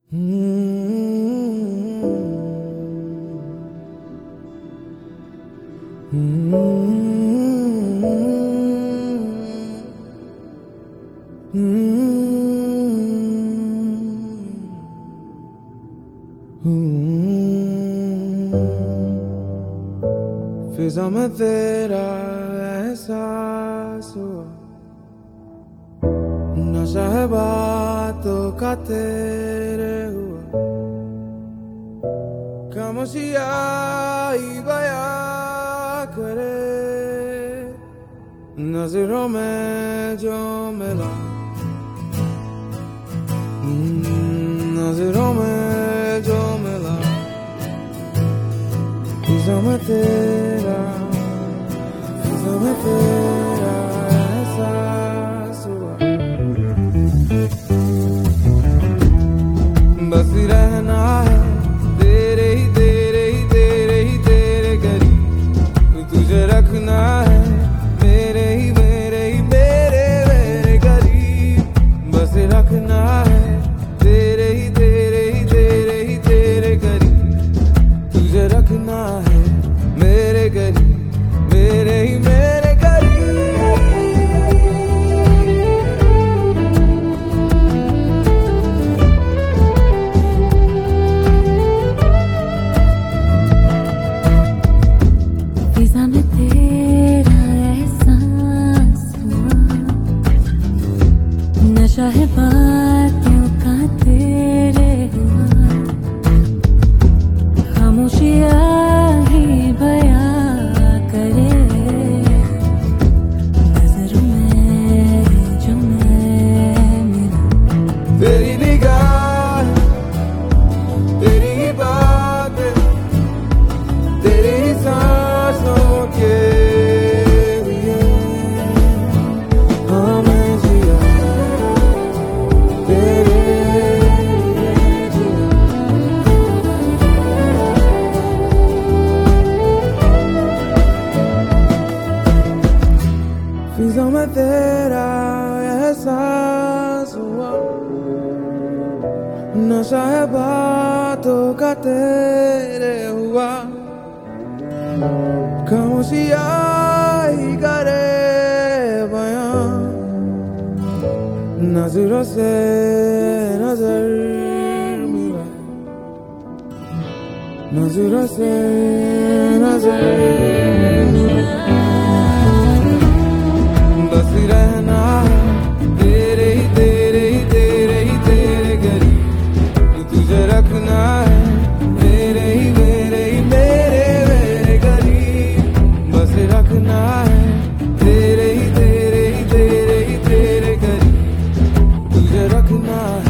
फिजा में तेरा एहसास हुआ, नशा है बातों का तेरे हुआ, खामोशियाँ ही बयां करे नजरों में जो मिला, नजरों में जो मिला। फिजा में तेरा एहसास हुआ, बस रहना है तेरे ही करीब, तुझे रखना है मेरे करीब, बस रखना है तेरे ही करीब, तुझे रखना है मेरे करीब, मेरे करीब। फिजा में तेरा एहसास हुआ, नशा है बातों का तेरे हुआ, खामोशियाँ ही बयां करे नजरों में जो मैं मिला। तेरी निगाह, तेरी ही बातें, तेरी ही सांसों के लिए हाँ मैं जिया, तेरे लिए जिया। फिजा में तेरा एहसास हुआ, नशा है बातों का तेरे हुआ, खामोशियाँ ही करे बयां नजरों से नजर मिला, नजरों से नजर मिला। बस रहना है तेरे ही करीब, तुझे रखना है मेरे करीब, बस रखना है तेरे ही करीब, तुझे रखना है